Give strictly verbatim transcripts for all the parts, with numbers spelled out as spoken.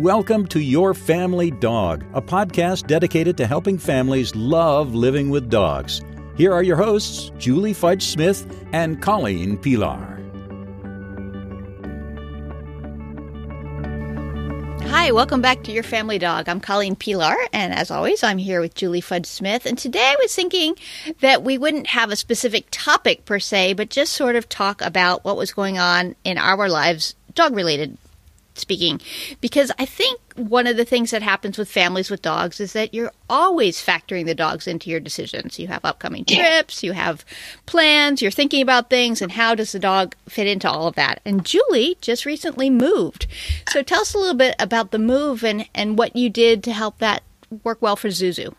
Welcome to Your Family Dog, a podcast dedicated to helping families love living with dogs. Here are your hosts, Julie Fudge Smith and Colleen Pilar. Hi, welcome back to Your Family Dog. I'm Colleen Pilar, and as always, I'm here with Julie Fudge Smith. And today I was thinking that we wouldn't have a specific topic per se, but just sort of talk about what was going on in our lives, dog-related speaking, because I think one of the things that happens with families with dogs is that you're always factoring the dogs into your decisions. You have upcoming trips, you have plans, you're thinking about things, and how does the dog fit into all of that? And Julie just recently moved. So tell us a little bit about the move and, and what you did to help that work well for Zuzu.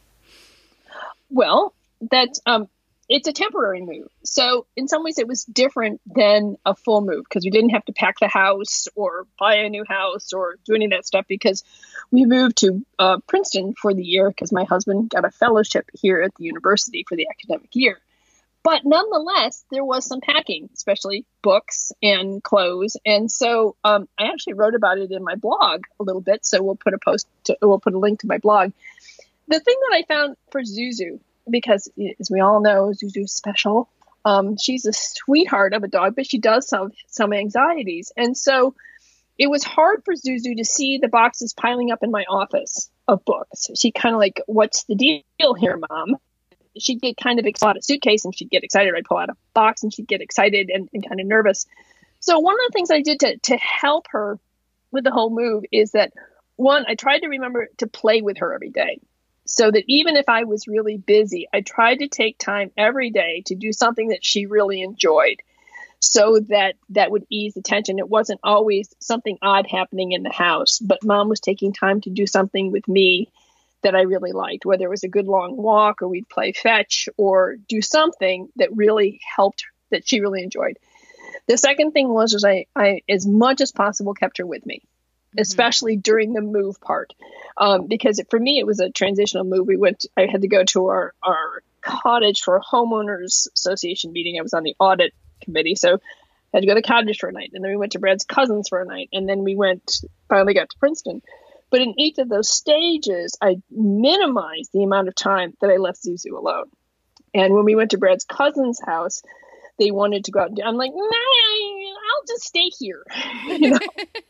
Well, that's um, it's a temporary move. So in some ways it was different than a full move because we didn't have to pack the house or buy a new house or do any of that stuff because we moved to uh, Princeton for the year because my husband got a fellowship here at the university for the academic year. But nonetheless, there was some packing, especially books and clothes. And so um, I actually wrote about it in my blog a little bit. So we'll put a post, to, we'll put a link to my blog. The thing that I found for Zuzu, because as we all know, Zuzu's special. Um, she's a sweetheart of a dog, but she does have some anxieties. And so it was hard for Zuzu to see the boxes piling up in my office of books. She kind of like, what's the deal here, Mom? She'd get kind of excited, a suitcase, and she'd get excited. I'd pull out a box and she'd get excited and, and kind of nervous. So one of the things I did to, to help her with the whole move is that, one, I tried to remember to play with her every day. So that even if I was really busy, I tried to take time every day to do something that she really enjoyed so that that would ease the tension. It wasn't always something odd happening in the house, but Mom was taking time to do something with me that I really liked, whether it was a good long walk or we'd play fetch or do something that really helped, that she really enjoyed. The second thing was, was I, I, as much as possible, kept her with me, especially during the move part. Um, because it, for me, it was a transitional move. We went, I had to go to our, our cottage for a homeowners association meeting. I was on the audit committee. So I had to go to the cottage for a night. And then we went to Brad's cousins for a night. And then we went, finally got to Princeton. But in each of those stages, I minimized the amount of time that I left Zuzu alone. And when we went to Brad's cousin's house, they wanted to go out and do, I'm like, nah, I'll just stay here. You know?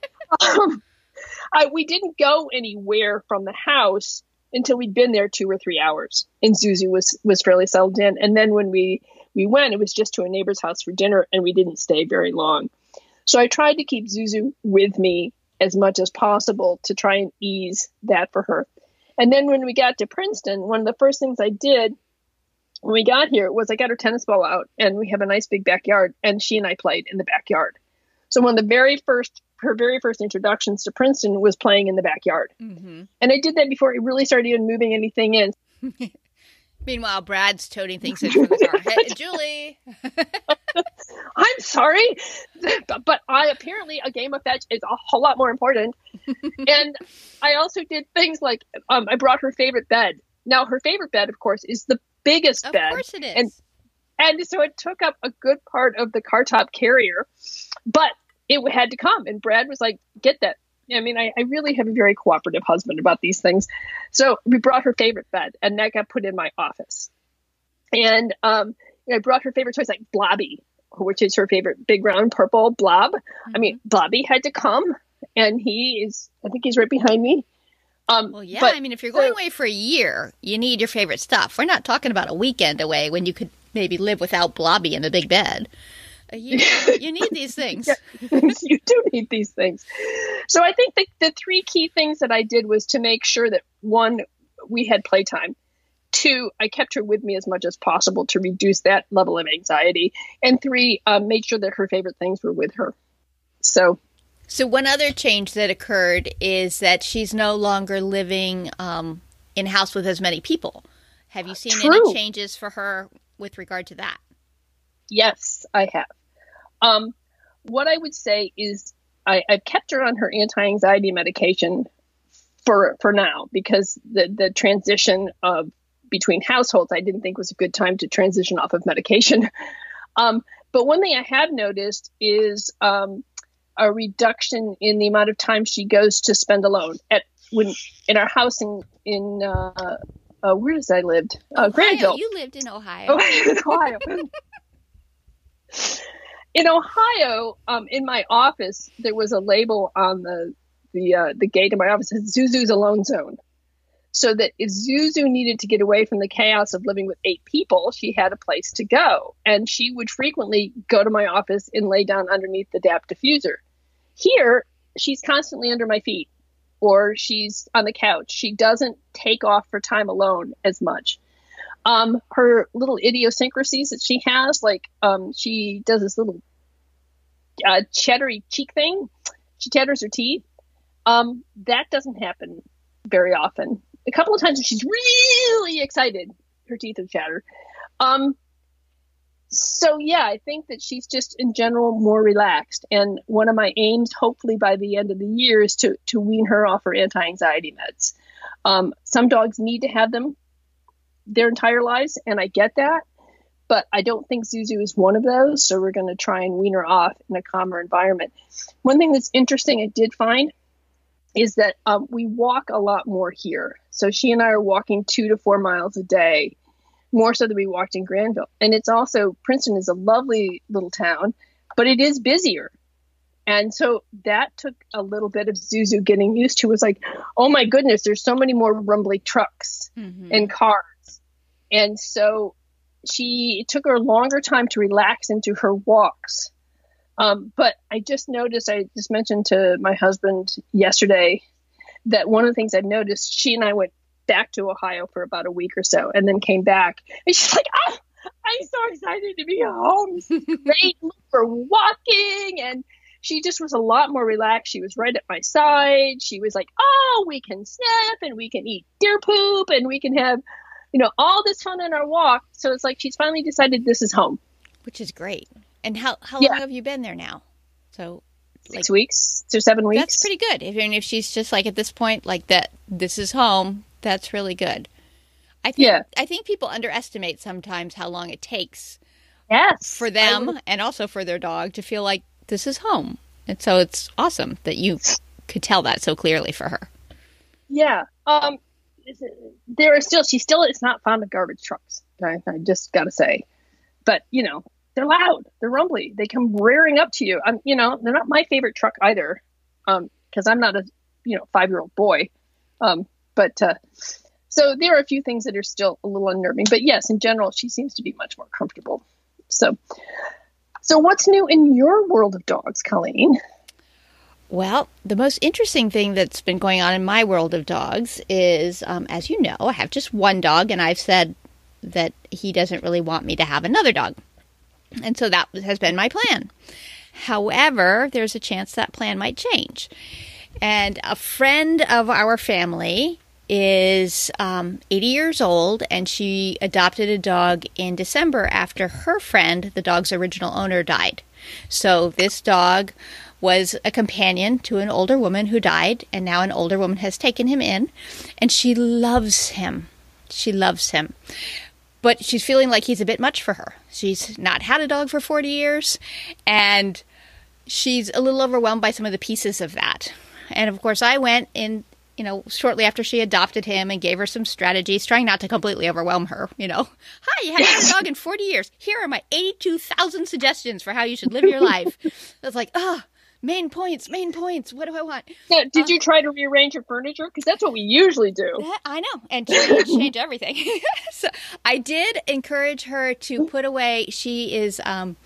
um, I, we didn't go anywhere from the house until we'd been there two or three hours, and Zuzu was was fairly settled in. And then when we we went, it was just to a neighbor's house for dinner, and we didn't stay very long. So I tried to keep Zuzu with me as much as possible to try and ease that for her. And then when we got to Princeton, one of the first things I did when we got here was I got her tennis ball out, and we have a nice big backyard, and she and I played in the backyard. So one of the very first, her very first introductions to Princeton was playing in the backyard. Mm-hmm. And I did that before I really started even moving anything in. Meanwhile, Brad's toting things in from the car. Hey, Julie! I'm sorry, but, but I apparently a game of fetch is a whole lot more important. And I also did things like um, I brought her favorite bed. Now, her favorite bed, of course, is the biggest of bed. Of course it is. And, and so it took up a good part of the car top carrier. But it had to come. And Brad was like, get that. I mean, I, I really have a very cooperative husband about these things. So we brought her favorite bed, and that got put in my office. And um, you know, I brought her favorite toys like Blobby, which is her favorite big round purple blob. Mm-hmm. I mean, Blobby had to come, and he is, I think he's right behind me. Um, well, yeah, but, I mean, if you're going away for a year, you need your favorite stuff. We're not talking about a weekend away when you could maybe live without Blobby in the big bed. You, you need these things. Yeah, you do need these things. So I think the, the three key things that I did was to make sure that, one, we had playtime. Two, I kept her with me as much as possible to reduce that level of anxiety. And three, um, made sure that her favorite things were with her. So, so one other change that occurred is that she's no longer living um, in a house with as many people. Have you seen True. any changes for her with regard to that? Yes, I have. Um, what I would say is I, I've kept her on her anti-anxiety medication for for now because the, the transition of between households I didn't think was a good time to transition off of medication. Um, but one thing I have noticed is um, a reduction in the amount of time she goes to spend alone at when in our house in in uh, uh, where does I lived? Uh, Granville. You lived in Ohio. Oh, Ohio. In Ohio, um, in my office, there was a label on the the uh, the gate of my office that said Zuzu's alone zone. So that if Zuzu needed to get away from the chaos of living with eight people, she had a place to go. And she would frequently go to my office and lay down underneath the D A P diffuser. Here, she's constantly under my feet or she's on the couch. She doesn't take off for time alone as much. Um, her little idiosyncrasies that she has, like um, she does this little uh, cheddary cheek thing. She chatters her teeth. Um, that doesn't happen very often. A couple of times when she's really excited, her teeth have chattered. Um, so, yeah, I think that she's just in general more relaxed. And one of my aims, hopefully by the end of the year, is to, to wean her off her anti-anxiety meds. Um, some dogs need to have them their entire lives, and I get that. But I don't think Zuzu is one of those, so we're going to try and wean her off in a calmer environment. One thing that's interesting I did find is that um, we walk a lot more here. So she and I are walking two to four miles a day, more so than we walked in Granville. And it's also, Princeton is a lovely little town, but it is busier. And so that took a little bit of Zuzu getting used to. It was like, oh my goodness, there's so many more rumbly trucks mm-hmm. and cars. And so she, it took her a longer time to relax into her walks. Um, but I just noticed, I just mentioned to my husband yesterday that one of the things I've noticed, she and I went back to Ohio for about a week or so and then came back. And she's like, oh, I'm so excited to be home. Great for walking. And she just was a lot more relaxed. She was right at my side. She was like, oh, we can snap and we can eat deer poop and we can have, you know, all this fun on our walk. So it's like she's finally decided this is home. Which is great. And how, how yeah. long have you been there now? So six like, weeks to seven weeks. That's pretty good. If, if she's just like at this point, like that, this is home. That's really good. I think, yeah. I think people underestimate sometimes how long it takes yes, for them and also for their dog to feel like this is home. And so it's awesome that you could tell that so clearly for her. Yeah. Um, there are still, she still is not fond of garbage trucks. I, I just got to say, but you know, they're loud, they're rumbly, they come rearing up to you. I'm, you know, they're not my favorite truck either. Um, cause I'm not a, you know, five-year-old boy. Um, but, uh, so there are a few things that are still a little unnerving, but yes, in general, she seems to be much more comfortable. So, so what's new in your world of dogs, Colleen? Well, the most interesting thing that's been going on in my world of dogs is, um, as you know, I have just one dog, and I've said that he doesn't really want me to have another dog. And so that has been my plan. However, there's a chance that plan might change. And a friend of our family is um, eighty years old, and she adopted a dog in December after her friend, the dog's original owner, died. So this dog was a companion to an older woman who died, and now an older woman has taken him in, and she loves him. She loves him. But she's feeling like he's a bit much for her. She's not had a dog for forty years, and she's a little overwhelmed by some of the pieces of that. And of course, I went in, you know, shortly after she adopted him and gave her some strategies, trying not to completely overwhelm her, you know. Hi, you haven't had a dog in forty years. Here are my eighty-two thousand suggestions for how you should live your life. I was like, oh, main points, main points. What do I want? Now, did uh, you try to rearrange your furniture? Because that's what we usually do. That, I know. And change, change everything. So I did encourage her to put away. She is... Um,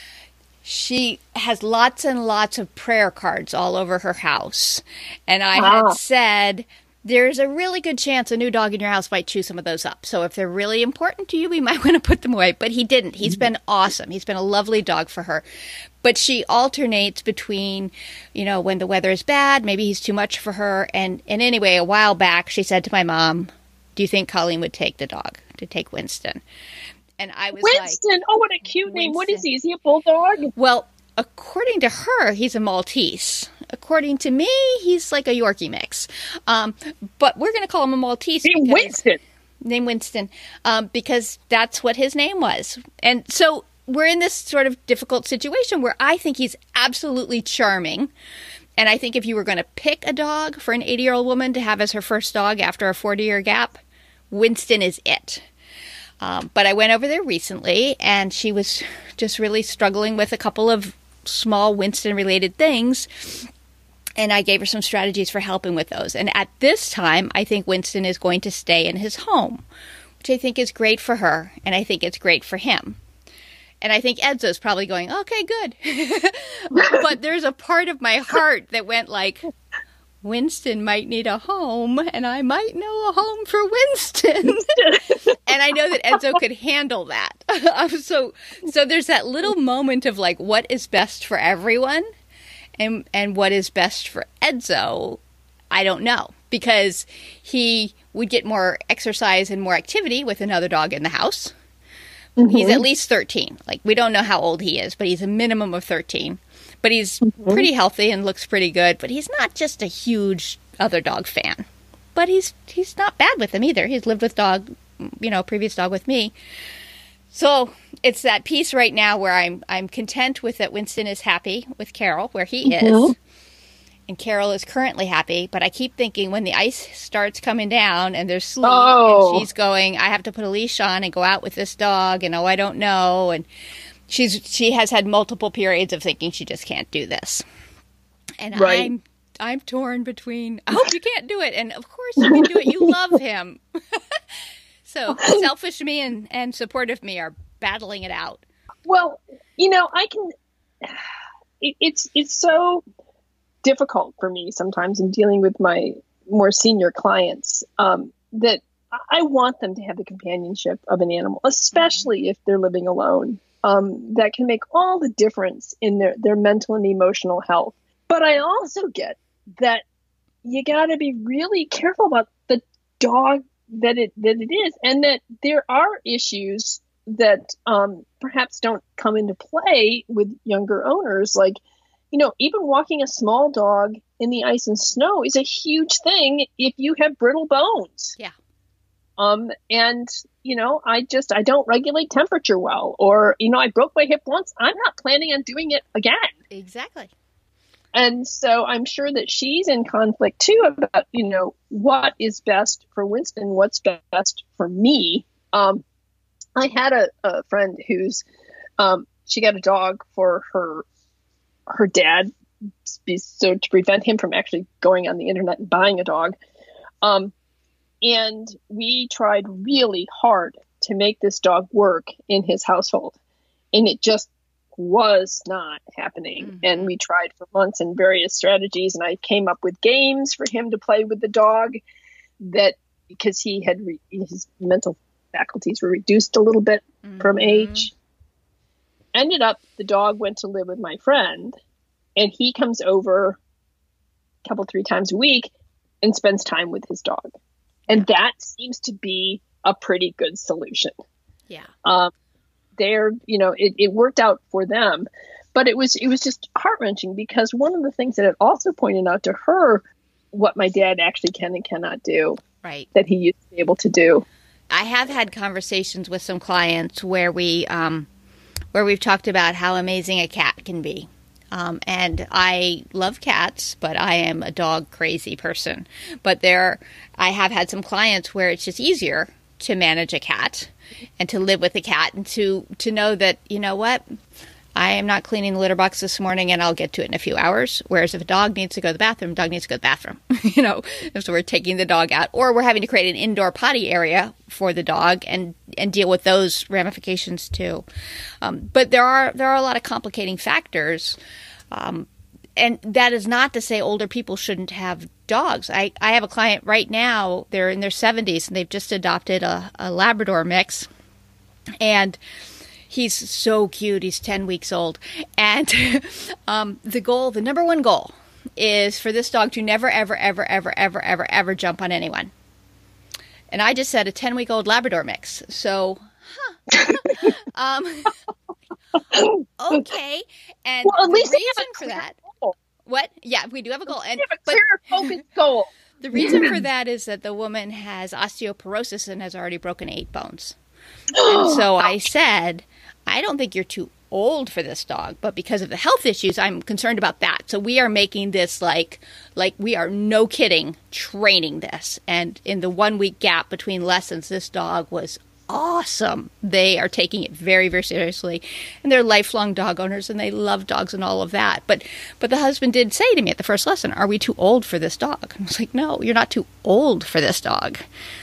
She has lots and lots of prayer cards all over her house. And I wow. had said, there's a really good chance a new dog in your house might chew some of those up. So if they're really important to you, we might want to put them away. But he didn't. He's been awesome. He's been a lovely dog for her. But she alternates between, you know, when the weather is bad, maybe he's too much for her. And, and anyway, a while back, she said to my mom, do you think Colleen would take the dog, to take Winston? And I was Winston, like, oh, what a cute Winston. Name. What is he? Is he a bulldog? Well, according to her, he's a Maltese. According to me, he's like a Yorkie mix. Um, but we're going to call him a Maltese. Name Winston. Name Winston. Um, because that's what his name was. And so we're in this sort of difficult situation where I think he's absolutely charming. And I think if you were going to pick a dog for an eighty-year-old woman to have as her first dog after a forty-year gap, Winston is it. Um, but I went over there recently, and she was just really struggling with a couple of small Winston-related things. And I gave her some strategies for helping with those. And at this time, I think Winston is going to stay in his home, which I think is great for her, and I think it's great for him. And I think Edzo's probably going, okay, good. But there's a part of my heart that went like, Winston might need a home, and I might know a home for Winston. And I know that Edzo could handle that. so so there's that little moment of like, what is best for everyone? And and what is best for Edzo, I don't know. Because he would get more exercise and more activity with another dog in the house. Mm-hmm. He's at least thirteen. Like, we don't know how old he is, but he's a minimum of thirteen. But he's mm-hmm. pretty healthy and looks pretty good. But he's not just a huge other dog fan. But he's he's not bad with them either. He's lived with dog, you know, previous dog with me. So it's that piece right now where I'm I'm content with that Winston is happy with Carol, where he mm-hmm. is. And Carol is currently happy, but I keep thinking when the ice starts coming down and there's sleet oh. and she's going, I have to put a leash on and go out with this dog, and oh, I don't know. And she's she has had multiple periods of thinking she just can't do this. And right. I'm I'm torn between, I hope you can't do it. And of course you can do it. You love him. So selfish me and, and supportive me are battling it out. Well, you know, I can, it, it's it's so difficult for me sometimes in dealing with my more senior clients um, that I want them to have the companionship of an animal, especially if they're living alone. Um, that can make all the difference in their, their mental and emotional health. But I also get that you got to be really careful about the dog that it that it is, and that there are issues that um, perhaps don't come into play with younger owners, like, you know, even walking a small dog in the ice and snow is a huge thing if you have brittle bones. Yeah. Um, and, you know, I just, I don't regulate temperature well, or, you know, I broke my hip once. I'm not planning on doing it again. Exactly. And so I'm sure that she's in conflict too about, you know, what is best for Winston, what's best for me. Um, I had a, a friend who's, um, she got a dog for her her dad, so to prevent him from actually going on the internet and buying a dog. Um, and we tried really hard to make this dog work in his household. And it just was not happening. Mm-hmm. And we tried for months and various strategies. And I came up with games for him to play with the dog that, because he had, re- his mental faculties were reduced a little bit mm-hmm. from age. Ended up, the dog went to live with my friend, and he comes over a couple, three times a week and spends time with his dog. And that seems to be a pretty good solution. Yeah. Um, they're, you know, it, it worked out for them, but it was, it was just heart-wrenching, because one of the things that it also pointed out to her, what my dad actually can and cannot do. Right. That he used to be able to do. I have had conversations with some clients where we, um, where we've talked about how amazing a cat can be. Um, and I love cats, but I am a dog crazy person. But there, I have had some clients where it's just easier to manage a cat and to live with a cat, and to, to know that, you know what, I am not cleaning the litter box this morning and I'll get to it in a few hours. Whereas if a dog needs to go to the bathroom, dog needs to go to the bathroom, you know, so we're taking the dog out, or we're having to create an indoor potty area for the dog and, and deal with those ramifications too. Um, but there are, there are a lot of complicating factors. Um, and that is not to say older people shouldn't have dogs. I, I have a client right now, they're in their seventies and they've just adopted a, a Labrador mix, and he's so cute. He's ten weeks old. And um, the goal, the number one goal, is for this dog to never, ever, ever, ever, ever, ever, ever jump on anyone. And I just said a ten-week-old Labrador mix. So, huh. um, okay. And well, at the least reason for that, goal. What? Yeah, we do have a goal. And we have a clear, focused goal. The reason for that is that the woman has osteoporosis and has already broken eight bones. And so I said, I don't think you're too old for this dog, but because of the health issues, I'm concerned about that. So we are making this like, like we are no kidding training this. And in the one week gap between lessons, this dog was awesome. They are taking it very, very seriously, and they're lifelong dog owners, and they love dogs and all of that. But, but the husband did say to me at the first lesson, "Are we too old for this dog?" I was like, "No, you're not too old for this dog."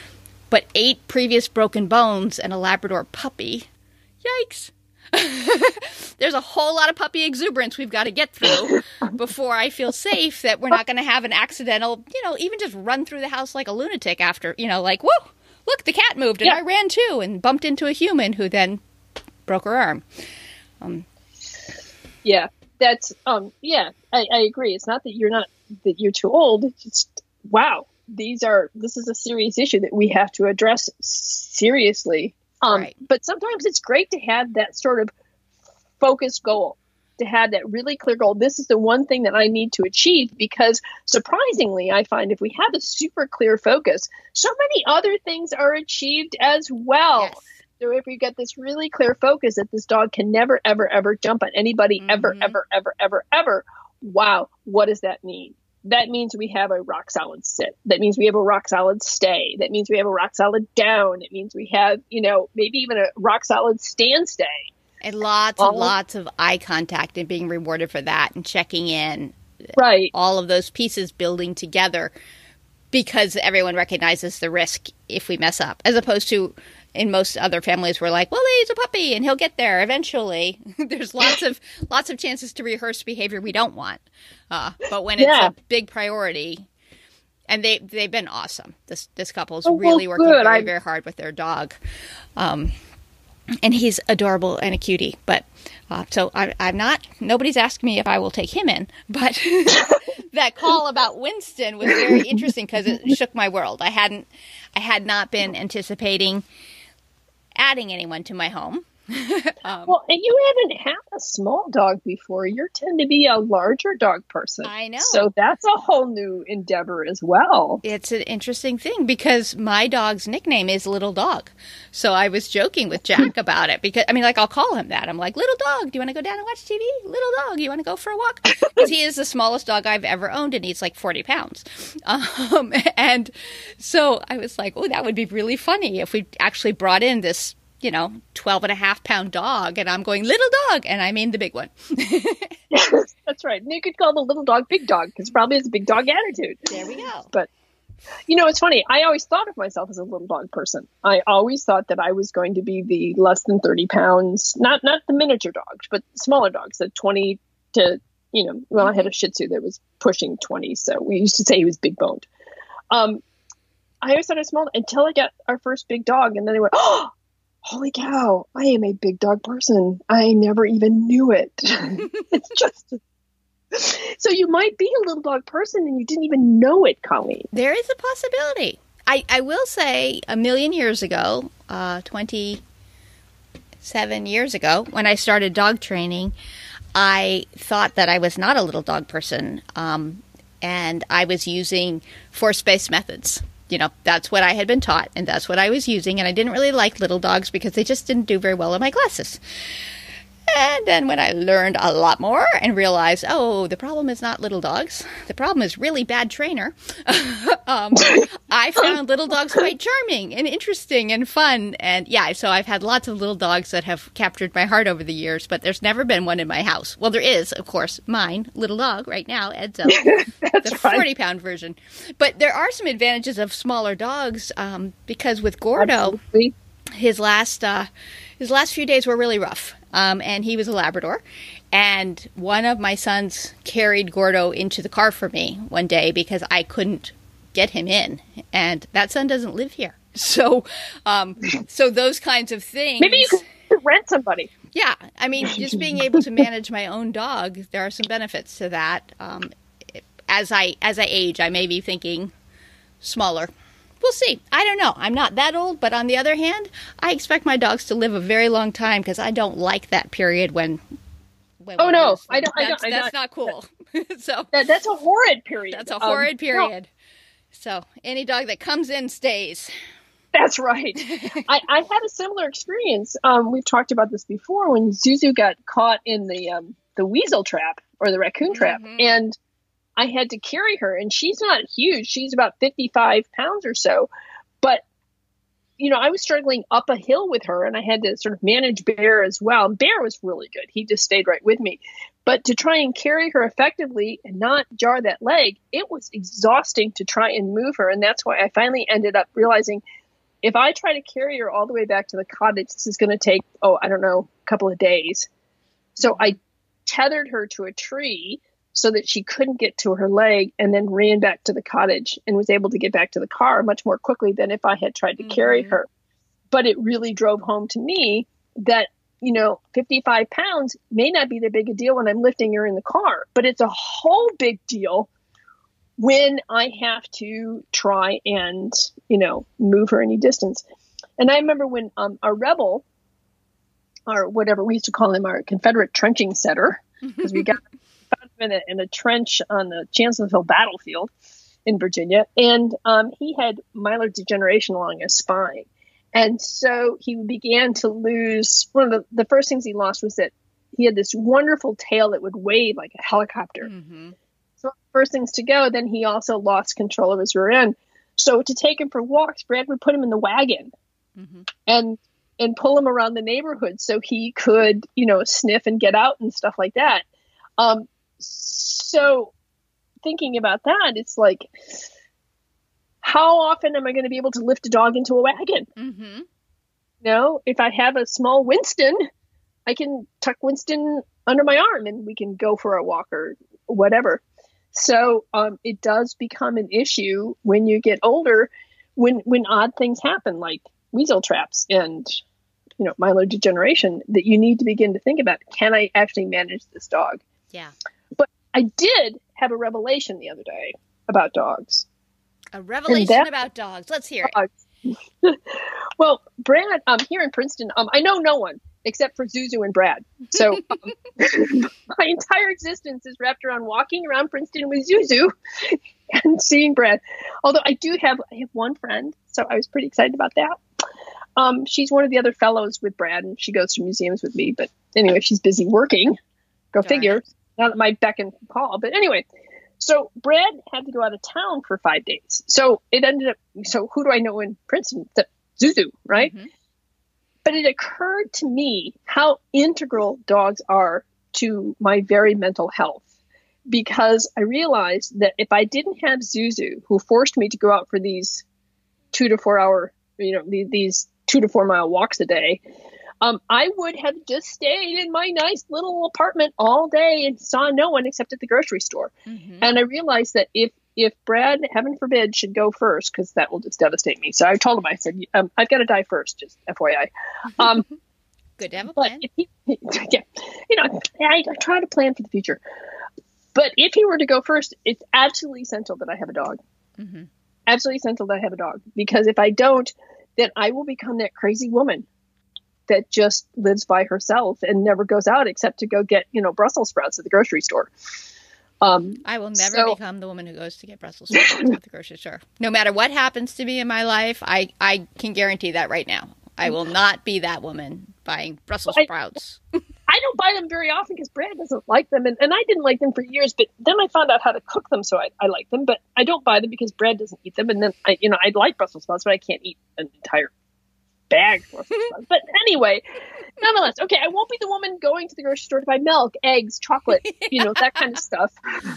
But eight previous broken bones and a Labrador puppy, yikes. There's a whole lot of puppy exuberance we've got to get through before I feel safe that we're not going to have an accidental, you know, even just run through the house like a lunatic after, you know, like, whoa, look, the cat moved and yeah. I ran too and bumped into a human who then broke her arm. Um, yeah, that's, um, yeah, I, I agree. It's not that you're not, that you're too old. It's just, wow, these are, this is a serious issue that we have to address seriously. Um, right. But sometimes it's great to have that sort of focused goal, to have that really clear goal. This is the one thing that I need to achieve, because surprisingly, I find if we have a super clear focus, so many other things are achieved as well. Yes. So if we get this really clear focus that this dog can never, ever, ever jump on anybody, mm-hmm. ever, ever, ever, ever, ever, wow, what does that mean? That means we have a rock solid sit. That means we have a rock solid stay. That means we have a rock solid down. It means we have, you know, maybe even a rock solid stand stay. And lots and lots of eye contact and being rewarded for that and checking in. Right. All of those pieces building together because everyone recognizes the risk if we mess up, as opposed to in most other families, we're like, well, he's a puppy and he'll get there eventually. There's lots of lots of chances to rehearse behavior we don't want. Uh, but when it's yeah. a big priority, and they, they've been awesome. This this couple's oh, really well, working good. very, I... very hard with their dog. Um, and he's adorable and a cutie. But uh, so I, I'm not, nobody's asked me if I will take him in. But that call about Winston was very interesting because it shook my world. I hadn't, I had not been anticipating adding anyone to my home. um, well, and you haven't had a small dog before. You tend to be a larger dog person. I know. So that's a whole new endeavor as well. It's an interesting thing because my dog's nickname is Little Dog. So I was joking with Jack about it because, I mean, like, I'll call him that. I'm like, Little Dog, do you want to go down and watch T V? Little Dog, you want to go for a walk? Because he is the smallest dog I've ever owned and he's like forty pounds. Um, and so I was like, oh, that would be really funny if we actually brought in this, you know, twelve and a half pound dog, and I'm going, little dog, and I mean the big one. Yes, that's right. And you could call the little dog big dog, because probably has a big dog attitude. There we go. But, you know, it's funny. I always thought of myself as a little dog person. I always thought that I was going to be the less than thirty pounds, not not the miniature dogs, but smaller dogs, the twenty to, you know, well, I had a Shih Tzu that was pushing twenty, so we used to say he was big boned. Um, I always thought I was small until I got our first big dog, and then I went, oh, holy cow, I am a big dog person. I never even knew it. It's just, so you might be a little dog person and you didn't even know it, Colleen. There is a possibility. I, I will say a million years ago, uh, twenty-seven years ago, when I started dog training, I thought that I was not a little dog person. Um, and I was using force-based methods. You know, that's what I had been taught, and that's what I was using, and I didn't really like little dogs because they just didn't do very well in my classes. And then when I learned a lot more and realized, oh, the problem is not little dogs. The problem is really bad trainer. um, I found little dogs quite charming and interesting and fun. And yeah, so I've had lots of little dogs that have captured my heart over the years, but there's never been one in my house. Well, there is, of course, mine, little dog right now, Edzo, the forty-pound version. But there are some advantages of smaller dogs um, because with Gordo, Absolutely. his last uh, his last few days were really rough. Um, and he was a Labrador. And one of my sons carried Gordo into the car for me one day because I couldn't get him in. And that son doesn't live here. So um, so those kinds of things. Maybe you could rent somebody. Yeah. I mean, just being able to manage my own dog, there are some benefits to that. Um, as I as I age, I may be thinking smaller. We'll see. I don't know. I'm not that old, but on the other hand, I expect my dogs to live a very long time because I don't like that period when. when oh no, I don't. I that's, don't. That's I don't, not cool. so that, that's a horrid period. That's a horrid um, period. No. So any dog that comes in stays. That's right. I, I had a similar experience. Um, we've talked about this before when Zuzu got caught in the um, the weasel trap or the raccoon trap. Mm-hmm. And I had to carry her. And she's not huge. She's about fifty-five pounds or so. But, you know, I was struggling up a hill with her, and I had to sort of manage Bear as well. And Bear was really good. He just stayed right with me. But to try and carry her effectively and not jar that leg, it was exhausting to try and move her. And that's why I finally ended up realizing if I try to carry her all the way back to the cottage, this is going to take, oh, I don't know, a couple of days. So I tethered her to a tree so that she couldn't get to her leg, and then ran back to the cottage and was able to get back to the car much more quickly than if I had tried to mm-hmm. carry her. But it really drove home to me that, you know, fifty-five pounds may not be that big a deal when I'm lifting her in the car, but it's a whole big deal when I have to try and, you know, move her any distance. And I remember when um, our rebel, or whatever we used to call him, our Confederate trenching setter, because we got found him in a, in a trench on the Chancellorsville battlefield in Virginia, and um, he had myelin degeneration along his spine. And so he began to lose, one of the, the first things he lost was that he had this wonderful tail that would wave like a helicopter. Mm-hmm. So first things to go, then he also lost control of his rear end. So to take him for walks, Brad would put him in the wagon mm-hmm. and and pull him around the neighborhood so he could, you know, sniff and get out and stuff like that. Um, so thinking about that, it's like, how often am I going to be able to lift a dog into a wagon? Mm-hmm. You know, if I have a small Winston, I can tuck Winston under my arm and we can go for a walk or whatever. So um, it does become an issue when you get older, when when odd things happen, like weasel traps and, you know, myelin degeneration, that you need to begin to think about, can I actually manage this dog? Yeah. But I did have a revelation the other day about dogs. A revelation that, about dogs. Let's hear it. Well, Brad, um, here in Princeton, um, I know no one except for Zuzu and Brad. So um, my entire existence is wrapped around walking around Princeton with Zuzu and seeing Brad. Although I do have, I have one friend, so I was pretty excited about that. Um, she's one of the other fellows with Brad, and she goes to museums with me. But anyway, she's busy working. Go Darn figure. It. Not at my beck and call. But anyway, so Brad had to go out of town for five days. So it ended up, so who do I know in Princeton? Except Zuzu, right? Mm-hmm. But it occurred to me how integral dogs are to my very mental health, because I realized that if I didn't have Zuzu, who forced me to go out for these two to four hour, you know, these, these two to four mile walks a day, um, I would have just stayed in my nice little apartment all day and saw no one except at the grocery store. Mm-hmm. And I realized that if if Brad, heaven forbid, should go first, because that will just devastate me. So I told him, I said, um, I've got to die first, just F Y I. Um, Good to have a plan. But if he, yeah, you know, I, I try to plan for the future. But if he were to go first, it's absolutely essential that I have a dog. Mm-hmm. Absolutely essential that I have a dog. Because if I don't, then I will become that crazy woman that just lives by herself and never goes out except to go get, you know, Brussels sprouts at the grocery store. Um, I will never so, become the woman who goes to get Brussels sprouts at the grocery store. No matter what happens to me in my life, I, I can guarantee that right now. I will not be that woman buying Brussels I, sprouts. I don't buy them very often because Brad doesn't like them. And, and I didn't like them for years, but then I found out how to cook them, so I, I like them. But I don't buy them because Brad doesn't eat them. And then, I, you know, I like Brussels sprouts, but I can't eat an entire bag of Brussels sprouts. But anyway, nonetheless, okay, I won't be the woman going to the grocery store to buy milk, eggs, chocolate, you know, that kind of stuff.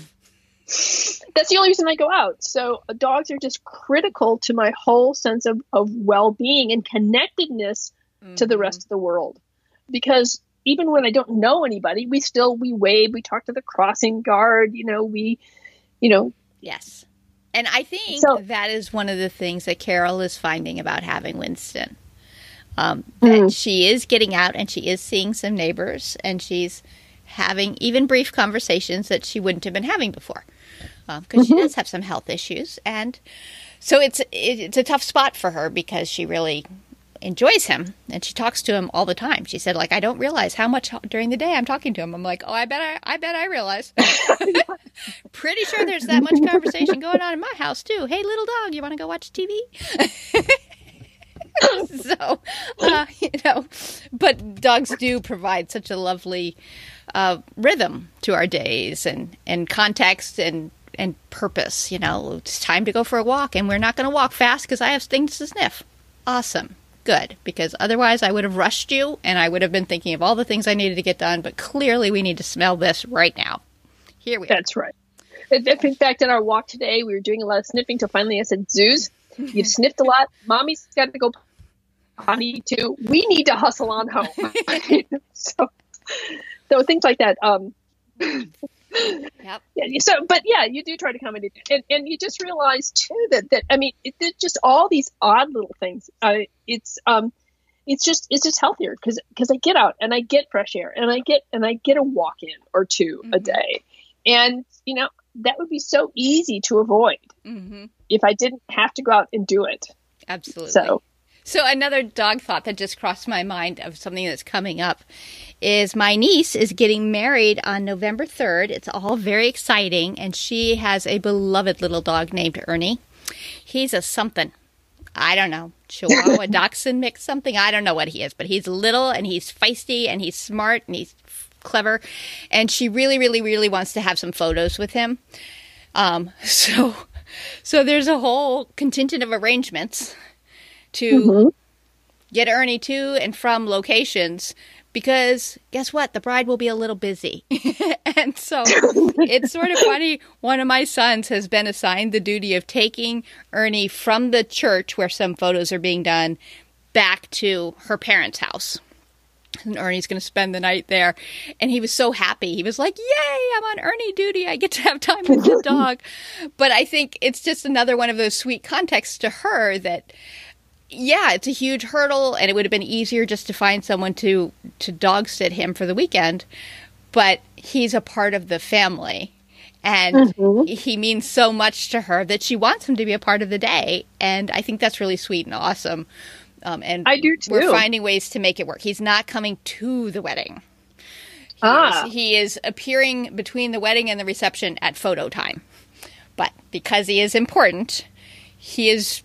That's the only reason I go out. So uh, dogs are just critical to my whole sense of, of well-being and connectedness mm-hmm. to the rest of the world. Because even when I don't know anybody, we still, we wave, we talk to the crossing guard, you know, we, you know. Yes. And I think so, that is one of the things that Carol is finding about having Winston. Um, that mm. she is getting out and she is seeing some neighbors and she's having even brief conversations that she wouldn't have been having before, because um, mm-hmm. she does have some health issues. And so it's it's a tough spot for her because she really enjoys him and she talks to him all the time. She said, like, I don't realize how much during the day I'm talking to him. I'm like, oh, I bet I, I bet I realize. Pretty sure there's that much conversation going on in my house too. Hey, little dog, you want to go watch T V? so, uh, you know, but dogs do provide such a lovely uh, rhythm to our days and, and context and, and purpose. You know, it's time to go for a walk, and we're not going to walk fast because I have things to sniff. Awesome. Good. Because otherwise I would have rushed you and I would have been thinking of all the things I needed to get done. But clearly we need to smell this right now. Here we are. That's right. In fact, in our walk today, we were doing a lot of sniffing. So finally I said, Zeus, you've sniffed a lot. Mommy's got to go potty too. We need to hustle on home. so, so things like that. Um, Yep. Yeah, so, but yeah, you do try to accommodate, and and you just realize too that that I mean, it, it's just all these odd little things. Uh, it's um, it's just it's just healthier because because I get out and I get fresh air and I get and I get a walk in or two mm-hmm. a day, and you know that would be so easy to avoid mm-hmm. if I didn't have to go out and do it. Absolutely. So. So another dog thought that just crossed my mind of something that's coming up is my niece is getting married on November third. It's all very exciting, and she has a beloved little dog named Ernie. He's a something. I don't know. Chihuahua Dachshund mix something. I don't know what he is, but he's little and he's feisty and he's smart and he's clever. And she really, really, really wants to have some photos with him. Um, so, so there's a whole contingent of arrangements to mm-hmm. get Ernie to and from locations, because guess what? The bride will be a little busy. And so it's sort of funny. One of my sons has been assigned the duty of taking Ernie from the church where some photos are being done back to her parents' house. And Ernie's going to spend the night there. And he was so happy. He was like, yay, I'm on Ernie duty. I get to have time with the dog. But I think it's just another one of those sweet contexts to her that, yeah, it's a huge hurdle, and it would have been easier just to find someone to, to dog sit him for the weekend. But he's a part of the family, and mm-hmm. he means so much to her that she wants him to be a part of the day. And I think that's really sweet and awesome. Um, and I do too. We're finding ways to make it work. He's not coming to the wedding. He, ah. is, he is appearing between the wedding and the reception at photo time. But because he is important, he is...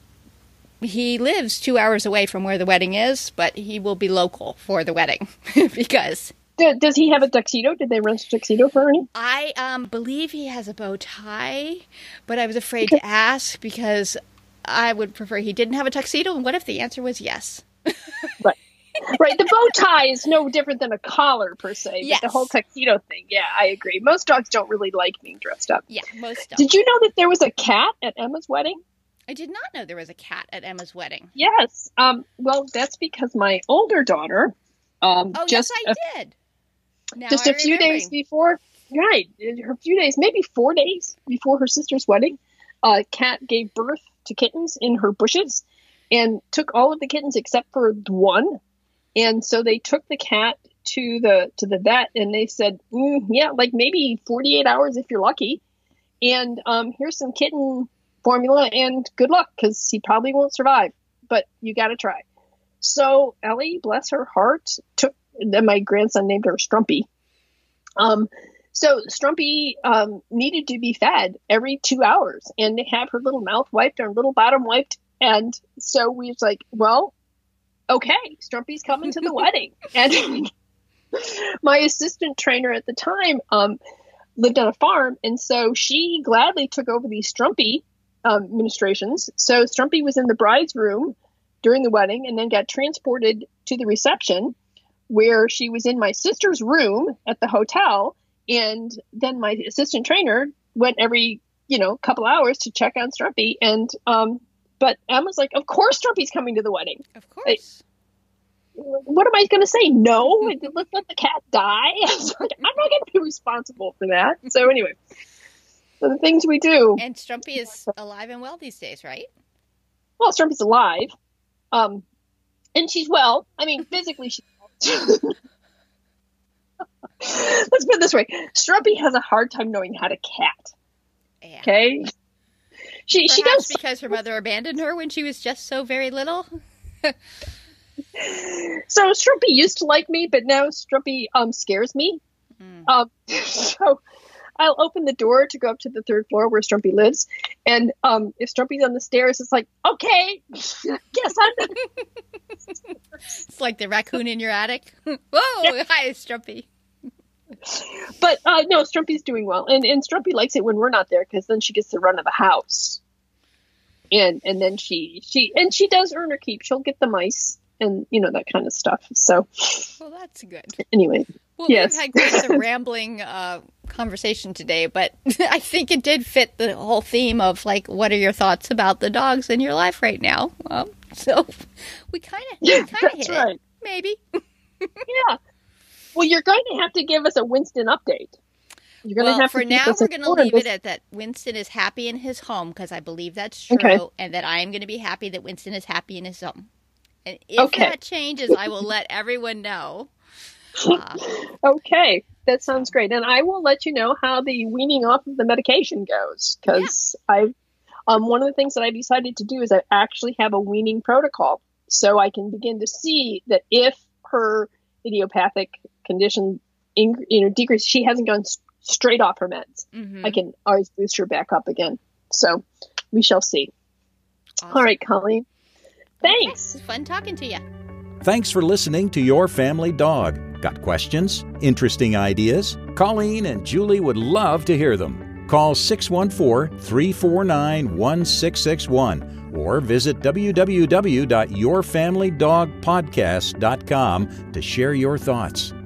He lives two hours away from where the wedding is, but he will be local for the wedding because... Does he have a tuxedo? Did they rent a tuxedo for Ernie? I um, believe he has a bow tie, but I was afraid to ask because I would prefer he didn't have a tuxedo. And what if the answer was yes? Right. Right. The bow tie is no different than a collar, per se. Yes. But the whole tuxedo thing, yeah, I agree. Most dogs don't really like being dressed up. Yeah, most don't. Did you know that there was a cat at Emma's wedding? I did not know there was a cat at Emma's wedding. Yes. Um, well, that's because my older daughter, um, oh, just yes, I a, did. Now just I'm a few remembering. days before, right, her few days, maybe four days before her sister's wedding, uh, Kat gave birth to kittens in her bushes and took all of the kittens except for one. And so they took the cat to the to the vet, and they said, mm, yeah, like maybe forty-eight hours if you're lucky. And um, here's some kitten formula, and good luck, because he probably won't survive, but you got to try. So Ellie, bless her heart, took, and my grandson named her Strumpy. Um, so Strumpy um, needed to be fed every two hours and to have her little mouth wiped, her little bottom wiped. And so we was like, well, okay, Strumpy's coming to the wedding. And my assistant trainer at the time um, lived on a farm, and so she gladly took over these Strumpy Um, administrations. So Strumpy was in the bride's room during the wedding and then got transported to the reception, where she was in my sister's room at the hotel. And then my assistant trainer went every, you know, couple hours to check on Strumpy. And, um, but Emma's like, of course Strumpy's coming to the wedding. Of course. I, what am I going to say? No, let's let the cat die. Like, I'm not going to be responsible for that. So anyway, so the things we do. And Strumpy is alive and well these days, right? Well, Strumpy's alive. Um, and she's well. I mean, physically she's well. Let's put it this way. Strumpy has a hard time knowing how to cat. Yeah. Okay? She Perhaps she does because her mother abandoned her when she was just so very little. So Strumpy used to like me, but now Strumpy um scares me. Mm. Um so I'll open the door to go up to the third floor where Strumpy lives. And um, if Strumpy's on the stairs, it's like, okay, guess I'm It's like the raccoon in your attic. Whoa, yeah. Hi, Strumpy. But uh, no, Strumpy's doing well. And, and Strumpy likes it when we're not there because then she gets the run of the house. And and then she, she, and she does earn her keep. She'll get the mice and, you know, that kind of stuff. So. Well, that's good. Anyway. Well, yes. we've had quite the rambling uh, conversation today, but I think it did fit the whole theme of, like, what are your thoughts about the dogs in your life right now? Um, so we kind of yeah, hit right. it, maybe. Yeah. Well, you're going to have to give us a Winston update. You're going well, to have for to now, we're going to leave it at that Winston is happy in his home, because I believe that's true, okay. And that I am going to be happy that Winston is happy in his home. And if okay. that changes, I will let everyone know. Uh, okay, that sounds great. And I will let you know how the weaning off of the medication goes, because yeah. I, um, one of the things that I decided to do is I actually have a weaning protocol, so I can begin to see that if her idiopathic condition, you know, decrease, she hasn't gone straight off her meds. Mm-hmm. I can always boost her back up again. So we shall see. Awesome. All right, Colleen. Thanks. Okay. Fun talking to you. Thanks for listening to Your Family Dog. Got questions? Interesting ideas? Colleen and Julie would love to hear them. Call six one four, three four nine, one six six one or visit w w w dot your family dog podcast dot com to share your thoughts.